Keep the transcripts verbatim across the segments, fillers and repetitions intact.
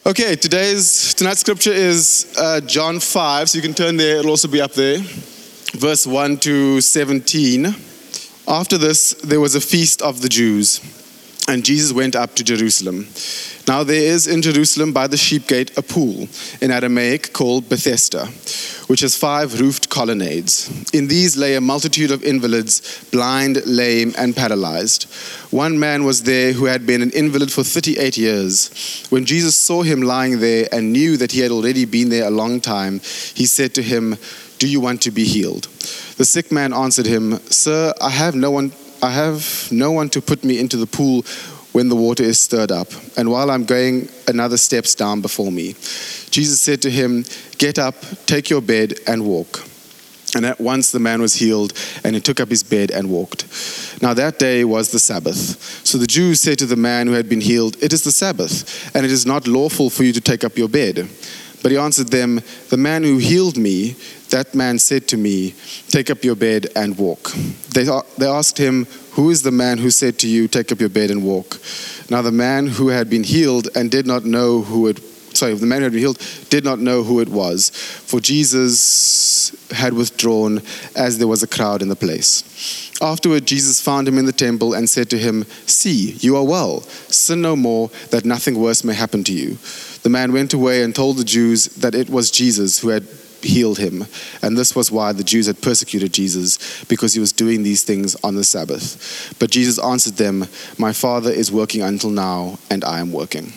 Okay, today's tonight's scripture is uh, John five, so you can turn there, it'll also be up there, verse one to seventeen. After this, there was a feast of the Jews, and Jesus went up to Jerusalem. Now there is in Jerusalem by the sheep gate a pool, in Aramaic called Bethesda, which has five roofed colonnades. In these lay a multitude of invalids, blind, lame, and paralyzed. One man was there who had been an invalid for thirty-eight years. When Jesus saw him lying there and knew that he had already been there a long time, he said to him, "Do you want to be healed?" The sick man answered him, "Sir, I have no one, I have no one to put me into the pool when the water is stirred up, and while I'm going, another steps down before me." Jesus said to him, "Get up, take your bed, and walk." And at once the man was healed, and he took up his bed and walked. Now that day was the Sabbath. So the Jews said to the man who had been healed, "It is the Sabbath, and it is not lawful for you to take up your bed." But he answered them, "The man who healed me, that man said to me, 'Take up your bed and walk.'" They, they asked him, "Who is the man who said to you, 'Take up your bed and walk'?" Now the man who had been healed and did not know who it sorry, the man who had been healed did not know who it was, for Jesus had withdrawn as there was a crowd in the place. Afterward, Jesus found him in the temple and said to him, "See, you are well. Sin no more, that nothing worse may happen to you." The man went away and told the Jews that it was Jesus who had healed him, and this was why the Jews had persecuted Jesus, because he was doing these things on the Sabbath. But Jesus answered them, "My Father is working until now, and I am working."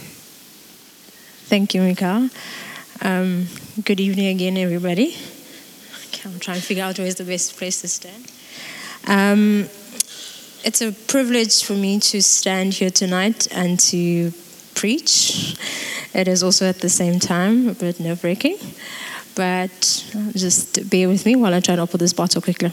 Thank you, Mika. Um, good evening again, everybody. Okay, I'm trying to figure out where's the best place to stand. Um, it's a privilege for me to stand here tonight and to preach. It is also at the same time a bit nerve-wracking, but just bear with me while I try to open this bottle quickly.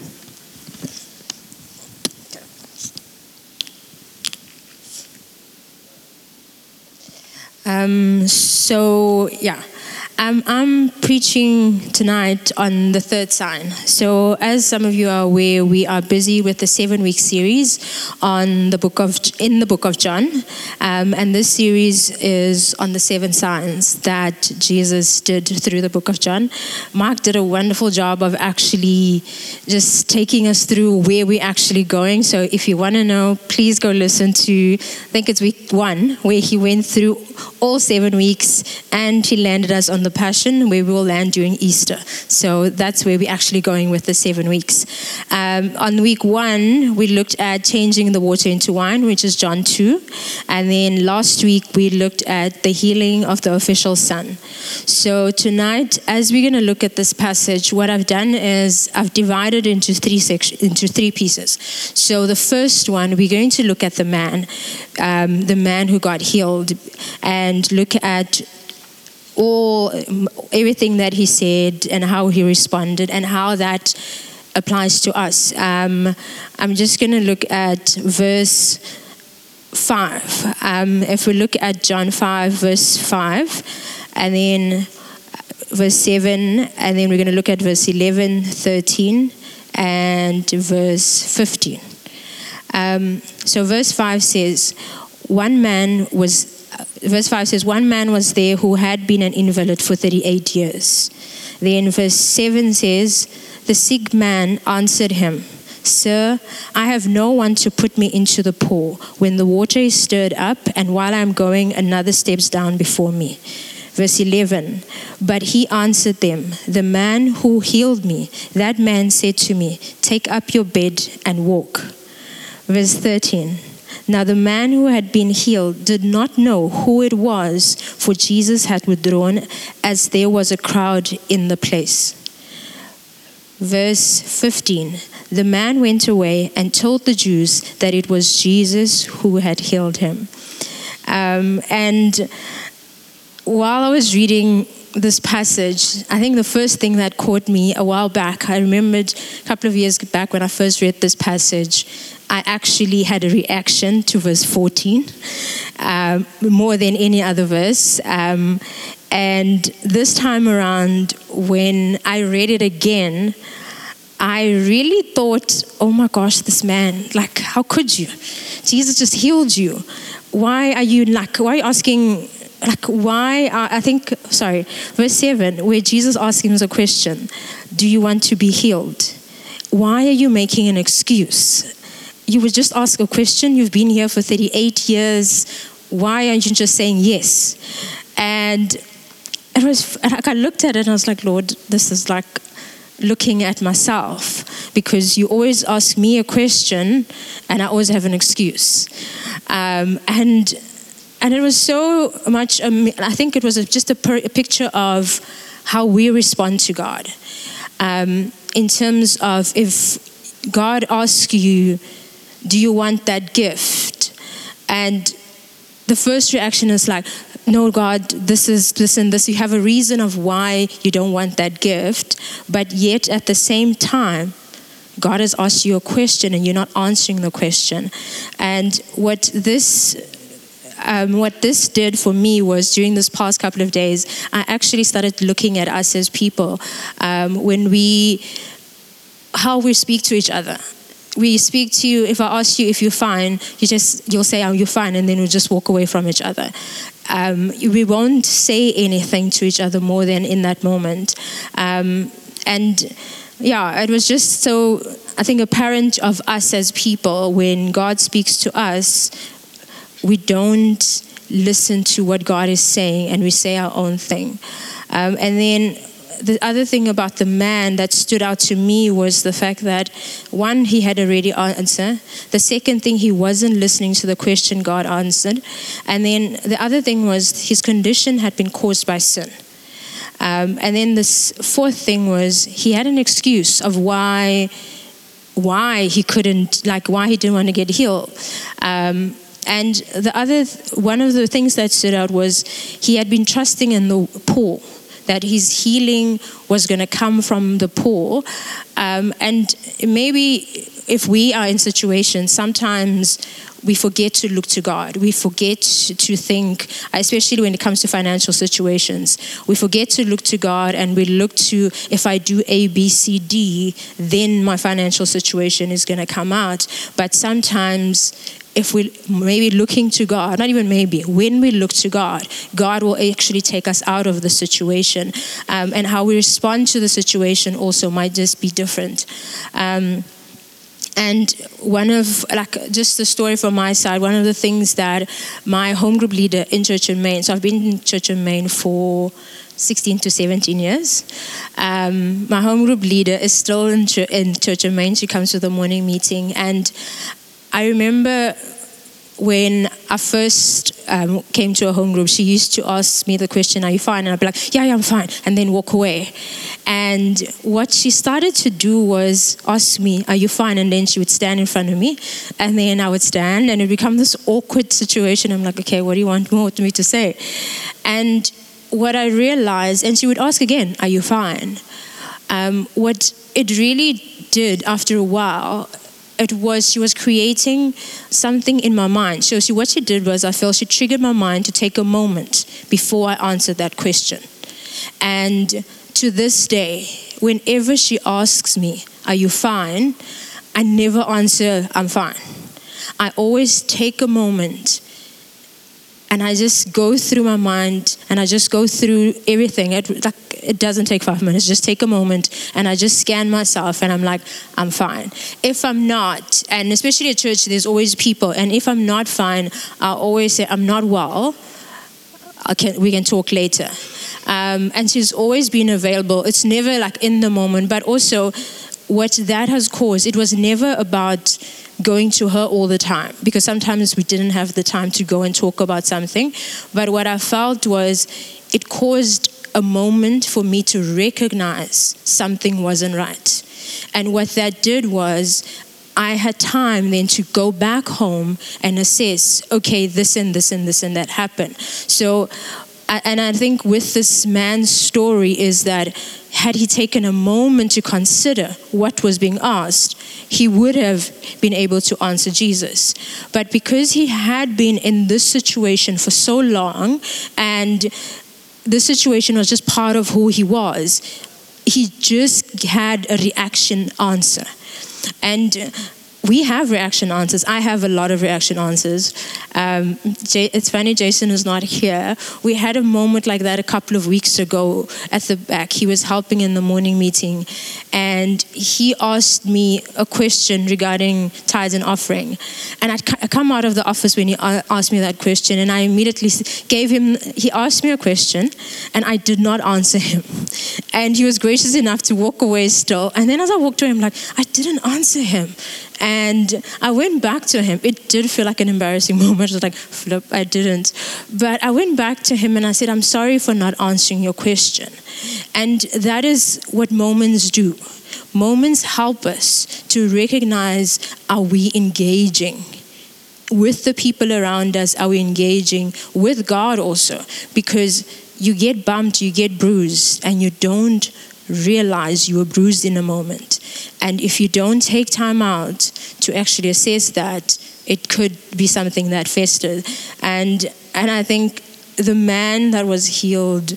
Um, so, yeah. Um, I'm preaching tonight on the third sign. So, as some of you are aware, we are busy with the seven-week series on the book of in the book of John, um, and this series is on the seven signs that Jesus did through the book of John. Mark did a wonderful job of actually just taking us through where we're actually going. So, if you want to know, please go listen to, I think it's week one, where he went through all seven weeks, and he landed us on the Passion, where we will land during Easter. So that's where we're actually going with the seven weeks. Um, on week one, we looked at changing the water into wine, which is John two. And then last week, we looked at the healing of the official son. So tonight, as we're going to look at this passage, what I've done is I've divided into three sections, into three pieces. So the first one, we're going to look at the man, um, the man who got healed, and look at all everything that he said and how he responded and how that applies to us. Um, I'm just going to look at verse five. Um, if we look at John five, verse five, and then verse seven, and then we're going to look at verse eleven, thirteen, and verse fifteen. Um, so verse five says, one man was Verse five says, one man was there who had been an invalid for thirty-eight years. Then verse seven says, the sick man answered him, "Sir, I have no one to put me into the pool when the water is stirred up, and while I'm going, another steps down before me." Verse eleven, but he answered them, "The man who healed me, that man said to me, 'Take up your bed and walk.'" Verse thirteen, now the man who had been healed did not know who it was, for Jesus had withdrawn as there was a crowd in the place. Verse fifteen, the man went away and told the Jews that it was Jesus who had healed him. Um, and while I was reading this passage, I think the first thing that caught me a while back, I remembered a couple of years back when I first read this passage, I actually had a reaction to verse fourteen, um, more than any other verse. Um, and this time around, when I read it again, I really thought, oh my gosh, this man, like, how could you? Jesus just healed you. Why are you like, why are you asking like, why, are, I think, sorry, verse seven, where Jesus asked him a question, do you want to be healed? Why are you making an excuse? You would just ask a question. You've been here for thirty-eight years. Why aren't you just saying yes? And it was like I looked at it and I was like, Lord, this is like looking at myself, because you always ask me a question and I always have an excuse. Um, and and it was so much, um, I think it was a, just a, per, a picture of how we respond to God. Um, in terms of if God asks you, do you want that gift? And the first reaction is like, no, God, this is this and this. You have a reason of why you don't want that gift, but yet at the same time, God has asked you a question and you're not answering the question. And what this um, what this did for me was, during this past couple of days, I actually started looking at us as people, um, when we, how we speak to each other. We speak to you, if I ask you if you're fine, you just, you'll say, oh, you're fine, and then we'll just walk away from each other. Um, we won't say anything to each other more than in that moment. Um, and yeah, it was just so, I think, apparent of us as people, when God speaks to us, we don't listen to what God is saying and we say our own thing. Um, and then the other thing about the man that stood out to me was the fact that, one, he had a ready answer. The second thing, he wasn't listening to the question God answered. And then the other thing was, his condition had been caused by sin. Um, and then this fourth thing was, he had an excuse of why why he couldn't, like why he didn't want to get healed. Um, and the other, one of the things that stood out was, he had been trusting in the poor, that his healing was going to come from the poor. Um, and maybe if we are in situations, sometimes we forget to look to God. We forget to think, especially when it comes to financial situations, we forget to look to God, and we look to, if I do A, B, C, D, then my financial situation is going to come out. But sometimes, if we maybe looking to God, not even maybe, when we look to God, God will actually take us out of the situation. Um, and how we respond to the situation also might just be different. Um, and one of, like, just the story from my side, one of the things that my home group leader in Church in Maine, so I've been in Church in Maine for sixteen to seventeen years. Um, my home group leader is still in, ch- in Church in Maine. She comes to the morning meeting, and I remember when I first um, came to a home group, she used to ask me the question, are you fine? And I'd be like, yeah, yeah, I'm fine. And then walk away. And what she started to do was ask me, are you fine? And then she would stand in front of me. And then I would stand, and it would become this awkward situation. I'm like, okay, what do you want more me to say? And what I realized, and she would ask again, are you fine? Um, what it really did after a while, it was, she was creating something in my mind. So she, what she did was, I felt she triggered my mind to take a moment before I answered that question. And to this day, whenever she asks me, are you fine? I never answer, I'm fine. I always take a moment and I just go through my mind, and I just go through everything. It, like, it doesn't take five minutes. Just take a moment, and I just scan myself, and I'm like, I'm fine. If I'm not, and especially at church, there's always people, and if I'm not fine, I always say, I'm not well. I can, we can talk later. Um, and she's always been available. It's never like in the moment, but also what that has caused, it was never about going to her all the time, because sometimes we didn't have the time to go and talk about something. But what I felt was, it caused a moment for me to recognize something wasn't right. And what that did was, I had time then to go back home and assess, okay, this and this and this and that happened. So, and I think with this man's story is that, had he taken a moment to consider what was being asked, he would have been able to answer Jesus. But because he had been in this situation for so long, and the situation was just part of who he was, he just had a reaction answer. And we have reaction answers. I have a lot of reaction answers. Um, J- it's funny, Jason is not here. We had a moment like that a couple of weeks ago at the back. He was helping in the morning meeting, and he asked me a question regarding tithes and offering. And I'd c- come out of the office when he a- asked me that question, and I immediately gave him, he asked me a question, and I did not answer him. And he was gracious enough to walk away still. And then as I walked to him, like, I didn't answer him. And I went back to him. It did feel like an embarrassing moment. I was like, flip, I didn't. But I went back to him and I said, I'm sorry for not answering your question. And that is what moments do. Moments help us to recognize, are we engaging with the people around us? Are we engaging with God also? Because you get bumped, you get bruised, and you don't realize you were bruised in a moment. And if you don't take time out to actually assess that, it could be something that festered. And and I think the man that was healed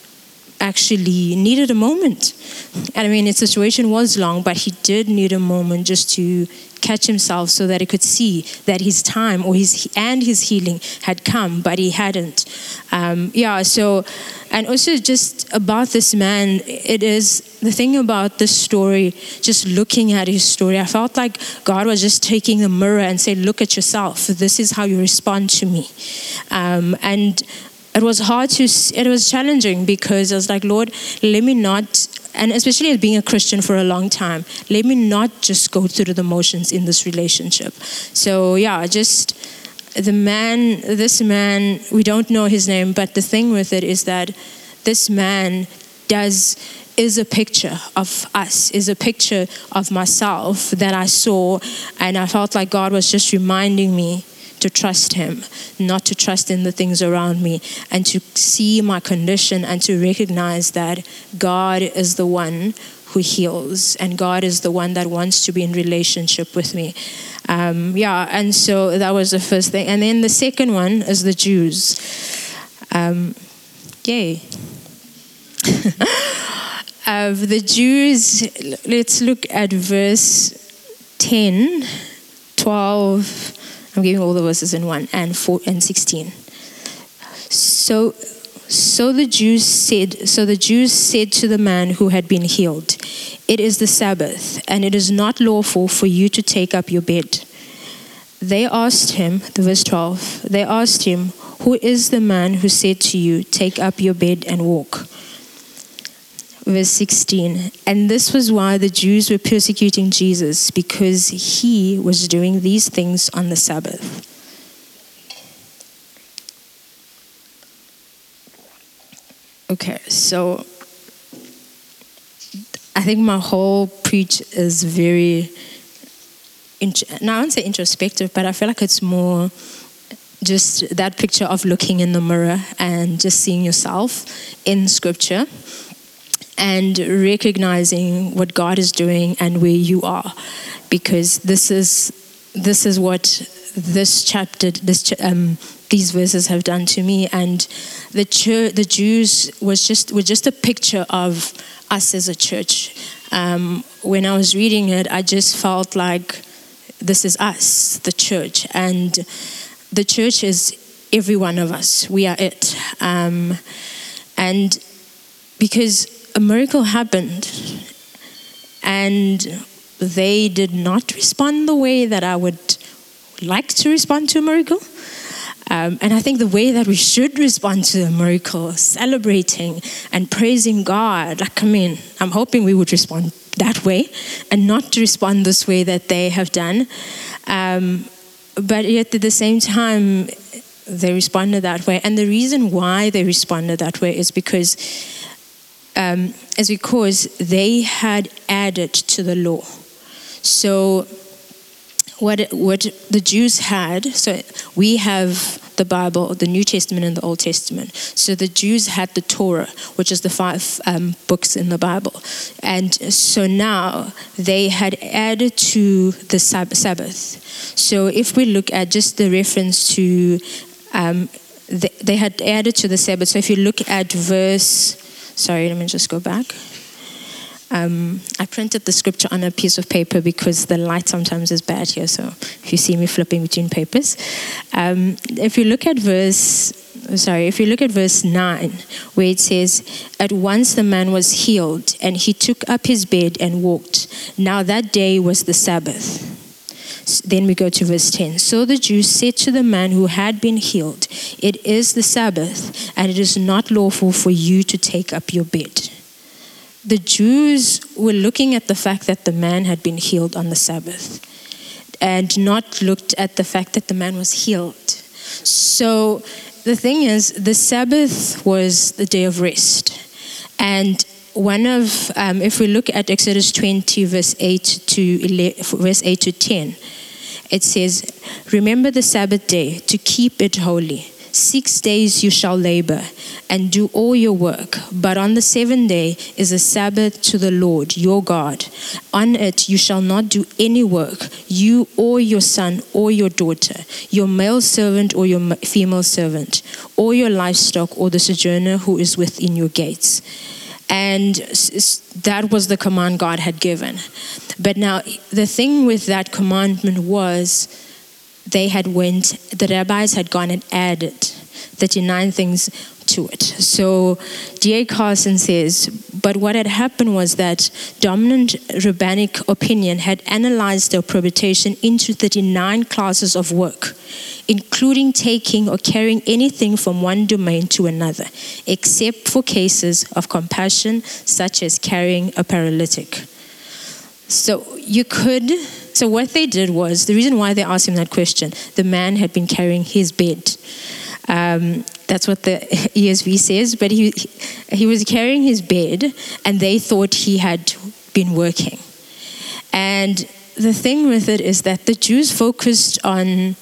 actually needed a moment. And I mean, his situation was long, but he did need a moment just to catch himself so that he could see that his time or his and his healing had come, but he hadn't. Um, yeah, so, and also just about this man, it is the thing about this story, just looking at his story, I felt like God was just taking a mirror and saying, look at yourself. This is how you respond to me. Um, and it was hard to, it was challenging because I was like, Lord, let me not, and especially as being a Christian for a long time, let me not just go through the motions in this relationship. So yeah, just the man, this man, we don't know his name, but the thing with it is that this man does, is a picture of us, is a picture of myself that I saw, and I felt like God was just reminding me to trust him, not to trust in the things around me, and to see my condition and to recognize that God is the one who heals and God is the one that wants to be in relationship with me. Um, yeah, and so that was the first thing. And then the second one is the Jews. Um, yay. uh, the Jews, let's look at verse ten, twelve, I'm giving all the verses in one, and four and sixteen. So, so the Jews said. So the Jews said to the man who had been healed, "It is the Sabbath, and it is not lawful for you to take up your bed." They asked him, the verse twelve. They asked him, "Who is the man who said to you, 'Take up your bed and walk'?" Verse sixteen, and this was why the Jews were persecuting Jesus, because he was doing these things on the Sabbath. Okay, so I think my whole preach is very, now I won't say introspective, but I feel like it's more just that picture of looking in the mirror and just seeing yourself in Scripture, and recognizing what God is doing and where you are, because this is this is what this chapter, this um, these verses have done to me. And the church, the Jews was just were just a picture of us as a church. Um, when I was reading it, I just felt like this is us, the church, and the church is every one of us. We are it, um, and because a miracle happened, and they did not respond the way that I would like to respond to a miracle. Um, and I think the way that we should respond to a miracle, celebrating and praising God, like, I mean, I'm hoping we would respond that way and not to respond this way that they have done. Um, but yet at the same time, they responded that way. And the reason why they responded that way is because Um, is because they had added to the law. So what what the Jews had, so we have the Bible, the New Testament and the Old Testament. So the Jews had the Torah, which is the five um, books in the Bible. And so now they had added to the Sabbath. So if we look at just the reference to, um, they, they had added to the Sabbath. So if you look at verse, Sorry, let me just go back. Um, I printed the scripture on a piece of paper because the light sometimes is bad here, so if you see me flipping between papers. Um, if you look at verse, sorry, if you look at verse nine, where it says, "At once the man was healed, and he took up his bed and walked. Now that day was the Sabbath." Then we go to verse ten. "So the Jews said to the man who had been healed, 'It is the Sabbath, and it is not lawful for you to take up your bed.'" The Jews were looking at the fact that the man had been healed on the Sabbath and not looked at the fact that the man was healed. So the thing is, the Sabbath was the day of rest. And one of, um, if we look at Exodus twenty, verse eight to eleven, verse eight to ten, it says, "Remember the Sabbath day to keep it holy. Six days you shall labor and do all your work, but on the seventh day is a Sabbath to the Lord your God. On it you shall not do any work, you or your son or your daughter, your male servant or your female servant, or your livestock or the sojourner who is within your gates." And that was the command God had given. But now the thing with that commandment was, they had went, the rabbis had gone and added thirty-nine things to it. So D A Carson says, but what had happened was that dominant rabbinic opinion had analyzed their prohibition into thirty-nine classes of work, including taking or carrying anything from one domain to another, except for cases of compassion, such as carrying a paralytic. So you could... So what they did was, the reason why they asked him that question, the man had been carrying his bed. Um, that's what the E S V says, but he he was carrying his bed, and they thought he had been working. And the thing with it is that the Jews focused on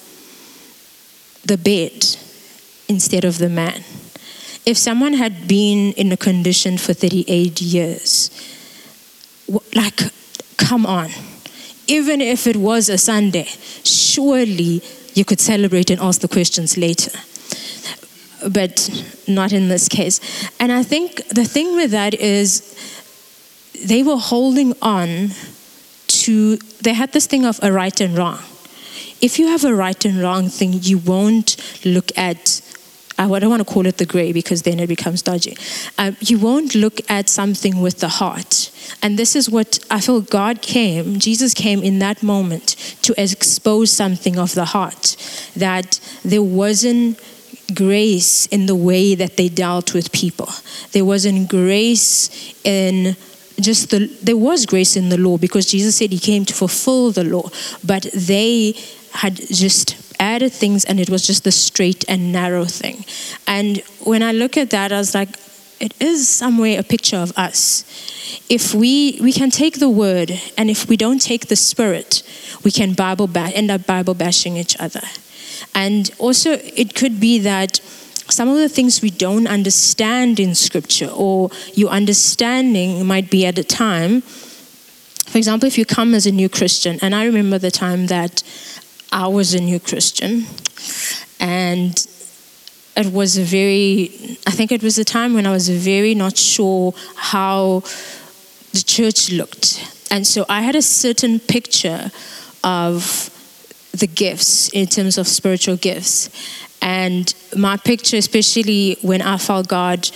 the bed instead of the man. If someone had been in a condition for thirty-eight years, like, come on. Even if it was a Sunday, surely you could celebrate and ask the questions later. But not in this case. And I think the thing with that is they were holding on to, they had this thing of a right and wrong. If you have a right and wrong thing, you won't look at, I don't want to call it the gray because then it becomes dodgy. Um, you won't look at something with the heart. And this is what I feel God came, Jesus came in that moment to expose something of the heart, that there wasn't grace in the way that they dealt with people. There wasn't grace in just the, there was grace in the law because Jesus said he came to fulfill the law, but they had just added things and it was just the straight and narrow thing. And when I look at that, I was like, it is some way a picture of us. If we we can take the word, and if we don't take the spirit, we can Bible ba- end up Bible bashing each other. And also, it could be that some of the things we don't understand in Scripture, or your understanding might be at a time. For example, if you come as a new Christian, and I remember the time that I was a new Christian, and it was a very, I think it was a time when I was very not sure how the church looked. And so I had a certain picture of the gifts in terms of spiritual gifts. And my picture, especially when I felt God,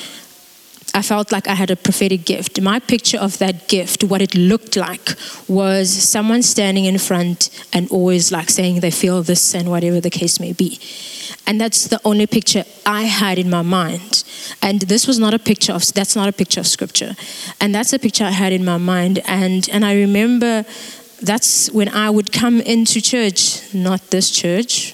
I felt like I had a prophetic gift. My picture of that gift, what it looked like, was someone standing in front and always like saying they feel this and whatever the case may be. And that's the only picture I had in my mind. And this was not a picture of, that's not a picture of Scripture. And that's a picture I had in my mind. And, and I remember that's when I would come into church, not this church.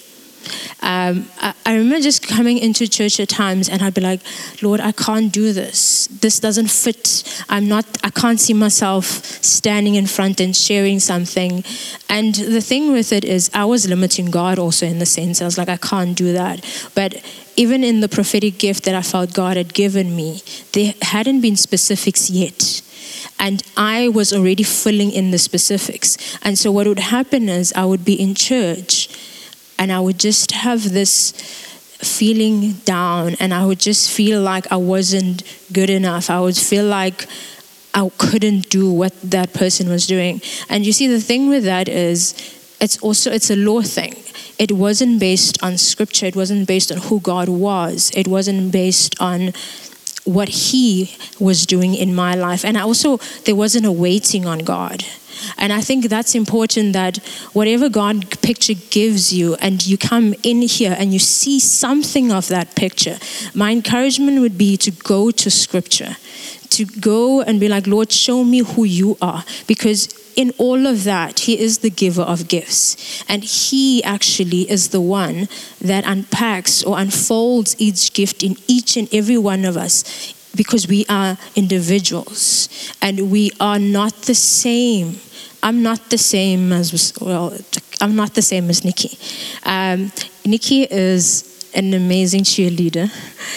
Um, I, I remember just coming into church at times and I'd be like, Lord, I can't do this. This doesn't fit. I'm not, I can't see myself standing in front and sharing something. And the thing with it is I was limiting God also in the sense. I was like, I can't do that. But even in the prophetic gift that I felt God had given me, there hadn't been specifics yet. And I was already filling in the specifics. And so what would happen is I would be in church and I would just have this feeling down, and I would just feel like I wasn't good enough. I would feel like I couldn't do what that person was doing. And you see, the thing with that is, it's also, it's a law thing. It wasn't based on scripture. It wasn't based on who God was. It wasn't based on what he was doing in my life. And I also, there wasn't a waiting on God. And I think that's important, that whatever God picture gives you and you come in here and you see something of that picture, my encouragement would be to go to scripture, to go and be like, Lord, show me who you are. Because in all of that, he is the giver of gifts. And he actually is the one that unpacks or unfolds each gift in each and every one of us, because we are individuals and we are not the same. I'm not the same as, well, I'm not the same as Nikki. Um, Nikki is an amazing cheerleader,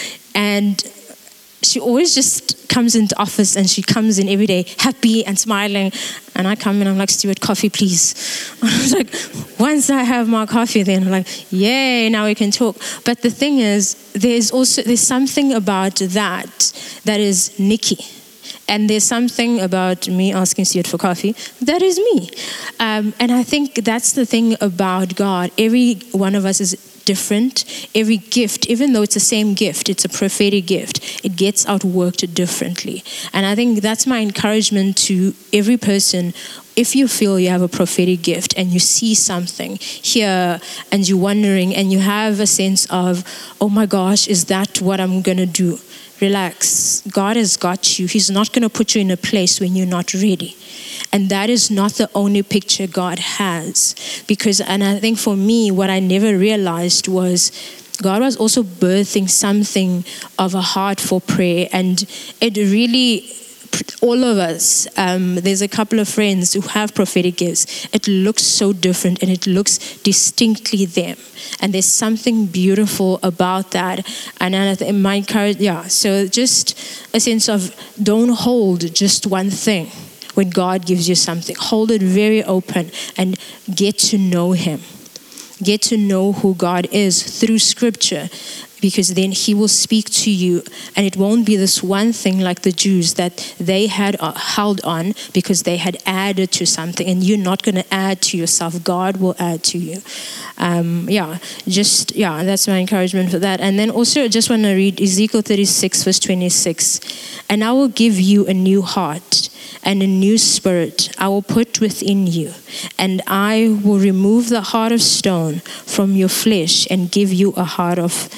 and she always just comes into office and she comes in every day happy and smiling. And I come in, I'm like, Stuart, coffee, please. And I was like, once I have my coffee, then I'm like, yay, now we can talk. But the thing is, there's also, there's something about that that is Nikki. And there's something about me asking Stuart for coffee that is me. Um, and I think that's the thing about God. Every one of us is different. Every gift, even though it's the same gift, it's a prophetic gift, it gets outworked differently. And I think that's my encouragement to every person. If you feel you have a prophetic gift and you see something here and you're wondering and you have a sense of, oh my gosh, is that what I'm going to do? Relax. God has got you. He's not going to put you in a place when you're not ready. And that is not the only picture God has. Because, and I think for me, what I never realized was God was also birthing something of a heart for prayer. And it really, all of us, um, there's a couple of friends who have prophetic gifts. It looks so different and it looks distinctly them. And there's something beautiful about that. And I think my encourage, yeah, so just a sense of don't hold just one thing when God gives you something. Hold it very open and get to know him. Get to know who God is through scripture, because then he will speak to you, and it won't be this one thing like the Jews that they had uh, held on because they had added to something, and you're not going to add to yourself. God will add to you. Um, yeah, just, yeah, that's my encouragement for that. And then also I just want to read Ezekiel thirty-six verse twenty-six. And I will give you a new heart and a new spirit I will put within you, and I will remove the heart of stone from your flesh and give you a heart of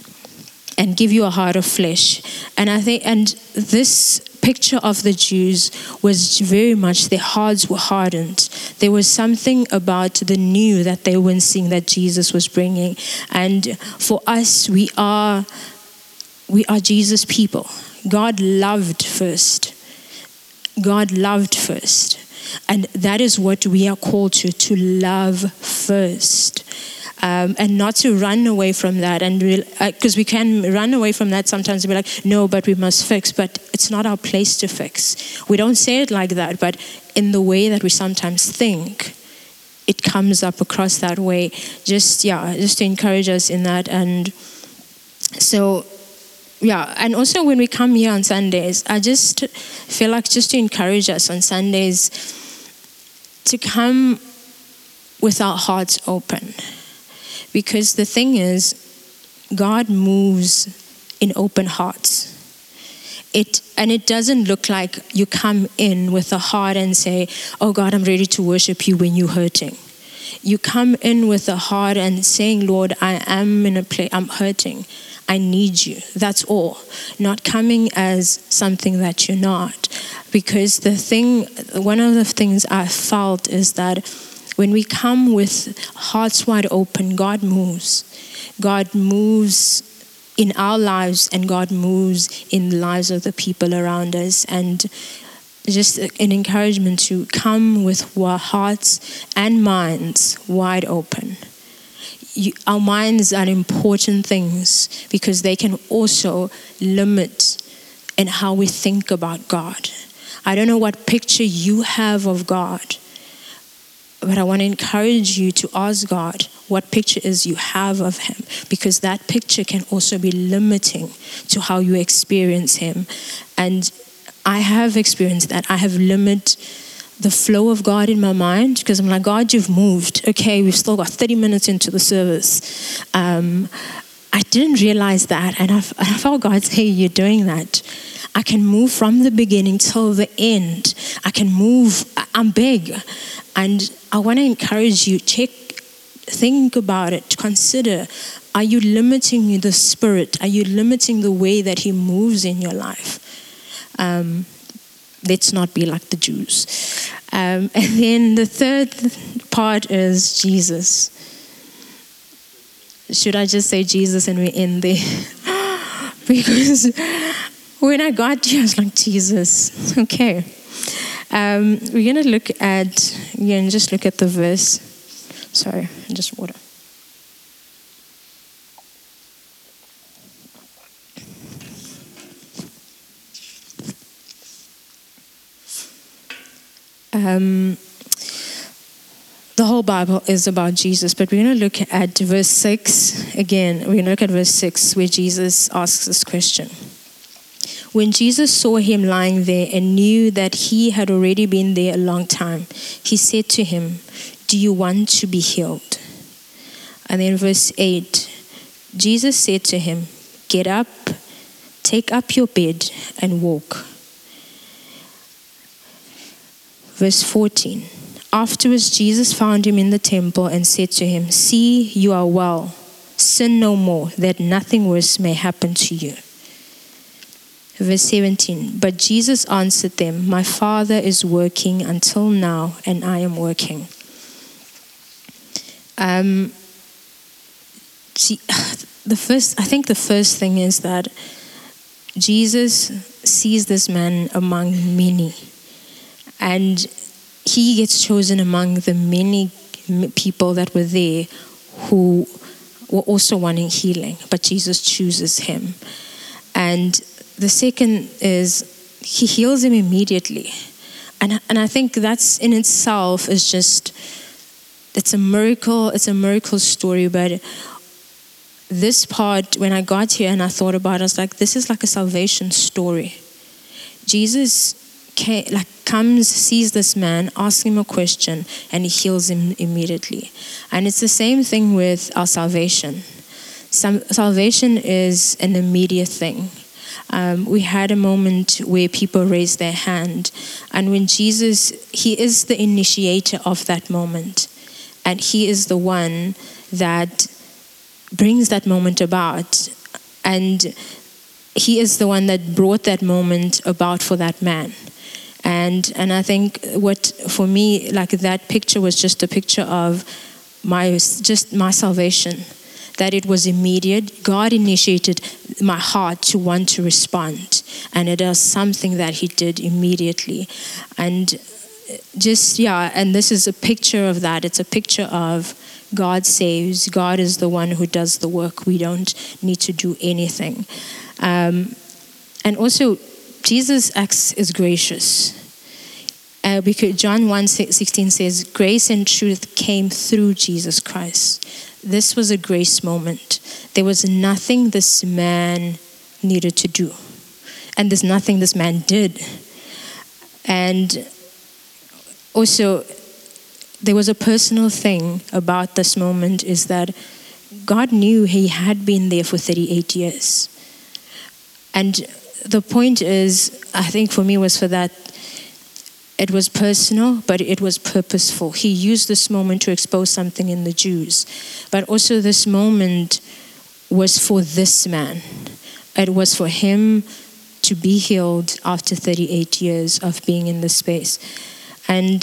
and give you a heart of flesh. And I think, and this picture of the Jews was very much, their hearts were hardened. There was something about the new that they weren't seeing that Jesus was bringing. And for us, we are, we are Jesus people. God loved first. God loved first. And that is what we are called to, to love first. Um, and not to run away from that, and because we, uh, we can run away from that sometimes and be like, no, but we must fix. But it's not our place to fix. We don't say it like that, but in the way that we sometimes think, it comes up across that way. Just yeah, just to encourage us in that. And so yeah, and also when we come here on Sundays, I just feel like just to encourage us on Sundays to come with our hearts open. Because the thing is, God moves in open hearts. It and it doesn't look like you come in with a heart and say, oh God, I'm ready to worship you when you're hurting. You come in with a heart and saying, Lord, I am in a place, I'm hurting. I need you. That's all. Not coming as something that you're not. Because the thing, one of the things I felt is that when we come with hearts wide open, God moves. God moves in our lives, and God moves in the lives of the people around us. And just an encouragement to come with our hearts and minds wide open. You, our minds are important things because they can also limit in how we think about God. I don't know what picture you have of God, but I want to encourage you to ask God what picture is you have of him, because that picture can also be limiting to how you experience him. And I have experienced that. I have limited the flow of God in my mind because I'm like, God, you've moved. Okay, we've still got thirty minutes into the service. Um, I didn't realize that, and I, I felt God say, you're doing that. I can move from the beginning till the end. I can move. I'm big. And I want to encourage you, check, think about it, consider, are you limiting the Spirit? Are you limiting the way that He moves in your life? Um, let's not be like the Jews. Um, and then the third part is Jesus. Should I just say Jesus and we end there? Because when I got here, I was like, Jesus, okay. Um, we're going to look at, again, just look at the verse. Sorry, just water. Um, the whole Bible is about Jesus, but we're going to look at verse six again. We're going to look at verse six where Jesus asks this question. When Jesus saw him lying there and knew that he had already been there a long time, he said to him, do you want to be healed? And then verse eight, Jesus said to him, get up, take up your bed and walk. Verse fourteen, afterwards Jesus found him in the temple and said to him, see, you are well. Sin no more, that nothing worse may happen to you. Verse seventeen, but Jesus answered them, my Father is working until now, and I am working. Um, see, the first, I think the first thing is that Jesus sees this man among many, and he gets chosen among the many people that were there who were also wanting healing, but Jesus chooses him. And the second is he heals him immediately. And, and I think that's in itself is just, it's a miracle, it's a miracle story. But this part, when I got here and I thought about it, I was like, this is like a salvation story. Jesus came, like comes, sees this man, asks him a question, and he heals him immediately. And it's the same thing with our salvation. Some, salvation is an immediate thing. Um, we had a moment where people raised their hand, and when Jesus, he is the initiator of that moment, and he is the one that brings that moment about, and he is the one that brought that moment about for that man. And and I think what for me, like that picture was just a picture of my just my salvation. That it was immediate. God initiated my heart to want to respond. And it is something that he did immediately. And just, yeah, and this is a picture of that. It's a picture of God saves. God is the one who does the work. We don't need to do anything. Um, and also, Jesus acts is gracious. Uh, because John one sixteen says, grace and truth came through Jesus Christ. This was a grace moment. There was nothing this man needed to do. And there's nothing this man did. And also, there was a personal thing about this moment is that God knew he had been there for thirty-eight years. And the point is, I think for me was for that, it was personal, but it was purposeful. He used this moment to expose something in the Jews. But also this moment was for this man. It was for him to be healed after thirty-eight years of being in this space. And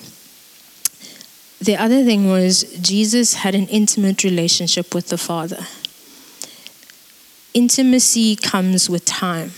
the other thing was Jesus had an intimate relationship with the Father. Intimacy comes with time.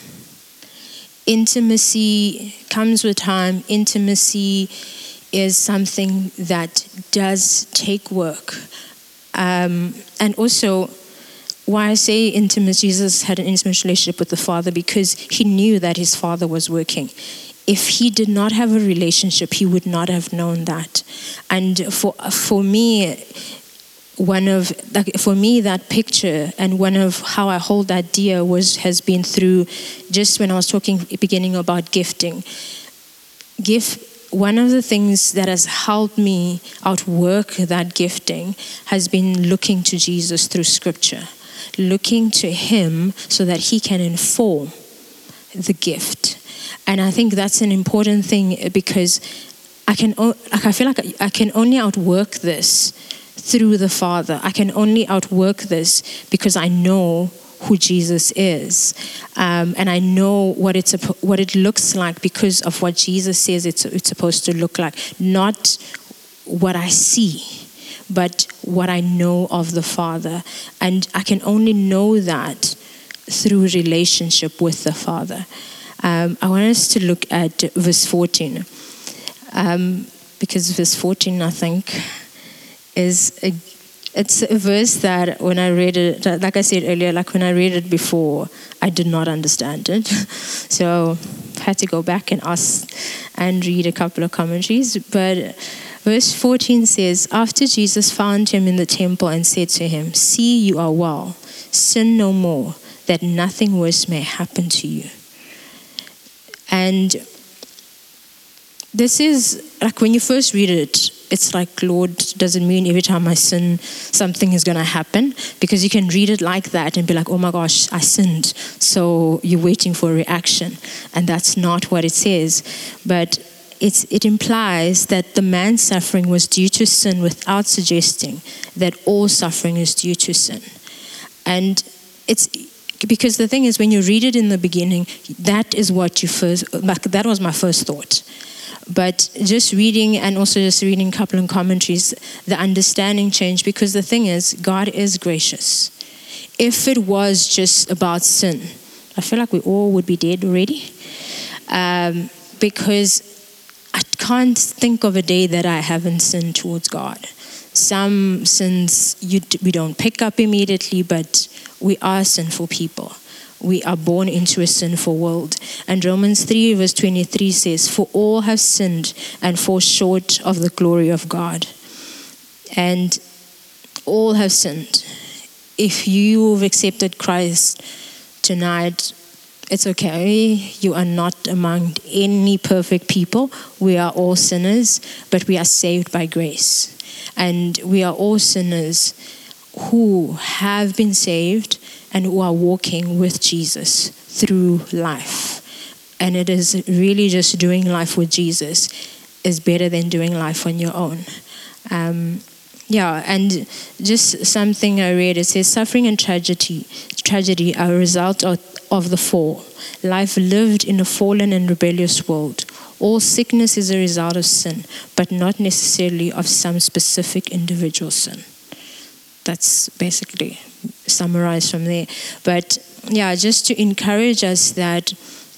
Intimacy comes with time. Intimacy is something that does take work. Um, and also, why I say intimate, Jesus had an intimate relationship with the Father because he knew that his Father was working. If he did not have a relationship, he would not have known that. And for for me, one of, like, for me, that picture and one of how I hold that dear was has been through just when I was talking beginning about gifting. Gift. One of the things that has helped me outwork that gifting has been looking to Jesus through Scripture, looking to Him so that He can inform the gift. And I think that's an important thing, because I can, like, I feel like I can only outwork this through the Father. I can only outwork this because I know who Jesus is, um, and I know what it's what it looks like because of what Jesus says it's it's supposed to look like. Not what I see, but what I know of the Father, and I can only know that through relationship with the Father. Um, I want us to look at verse fourteen, um, because verse fourteen, I think, is a It's a verse that when I read it, like I said earlier, like when I read it before, I did not understand it. So I had to go back and ask and read a couple of commentaries. But verse fourteen says, after Jesus found him in the temple and said to him, see, you are well. Sin no more, that nothing worse may happen to you. And this is, like, when you first read it, it's like, Lord, does it mean every time I sin, something is going to happen? Because you can read it like that and be like, oh my gosh, I sinned. So you're waiting for a reaction. And that's not what it says. But it's, it implies that the man's suffering was due to sin without suggesting that all suffering is due to sin. And it's because the thing is, when you read it in the beginning, that is what you first, like, that was my first thought. But just reading, and also just reading a couple of commentaries, the understanding changed, because the thing is, God is gracious. If it was just about sin, I feel like we all would be dead already. Um, because I can't think of a day that I haven't sinned towards God. Some sins you, we don't pick up immediately, but we are sinful people. We are born into a sinful world. And Romans three verse twenty-three says, for all have sinned and fall short of the glory of God. And all have sinned. If you've accepted Christ tonight, it's okay. You are not among any perfect people. We are all sinners, but we are saved by grace. And we are all sinners who have been saved and who are walking with Jesus through life. And it is really just doing life with Jesus is better than doing life on your own. Um, yeah, and just something I read, it says, suffering and tragedy, tragedy are a result of, of the fall. Life lived in a fallen and rebellious world. All sickness is a result of sin, but not necessarily of some specific individual sin. That's basically summarized from there. But yeah, just to encourage us that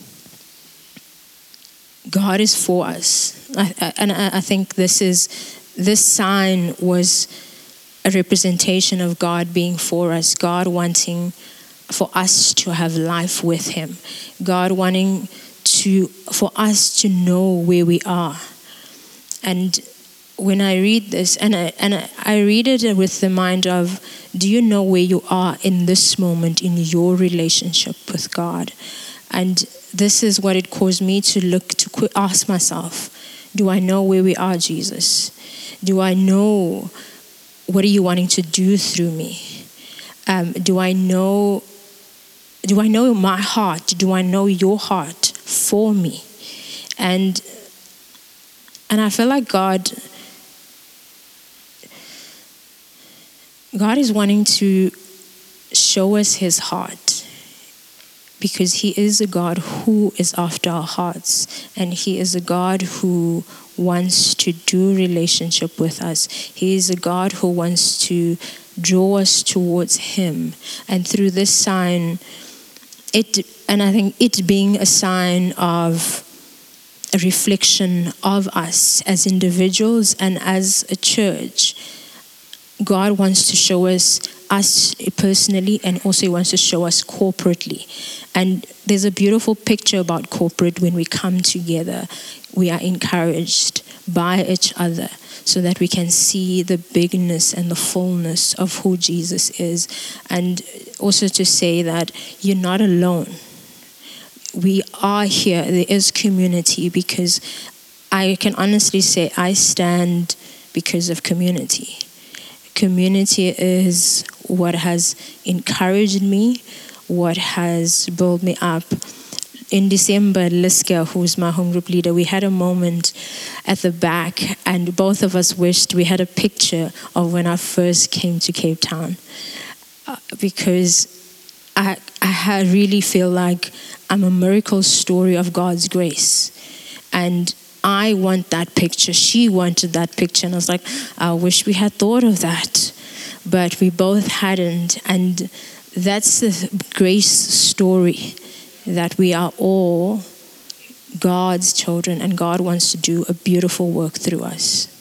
God is for us. I, I, and I, I think this is this sign was a representation of God being for us, God wanting for us to have life with Him, God wanting to for us to know where we are. And when I read this, and I, and I, I read it with the mind of, do you know where you are in this moment in your relationship with God? And this is what it caused me to look, to ask myself, do I know where we are, Jesus? Do I know what are you wanting to do through me? Um, do I know, do I know my heart? Do I know your heart for me? And, and I feel like God, God is wanting to show us His heart, because He is a God who is after our hearts, and He is a God who wants to do relationship with us. He is a God who wants to draw us towards Him. And through this sign, it and I think it being a sign of a reflection of us as individuals and as a church, God wants to show us us personally, and also he wants to show us corporately. And there's a beautiful picture about corporate. When we come together, we are encouraged by each other so that we can see the bigness and the fullness of who Jesus is. And also to say that you're not alone. We are here. There is community, because I can honestly say I stand because of community. Community is what has encouraged me, what has built me up. In December, Liska, who's my home group leader, we had a moment at the back, and both of us wished we had a picture of when I first came to Cape Town, uh, because I, I really feel like I'm a miracle story of God's grace. And I want that picture. She wanted that picture. And I was like, I wish we had thought of that. But we both hadn't. And that's the grace story, that we are all God's children, and God wants to do a beautiful work through us.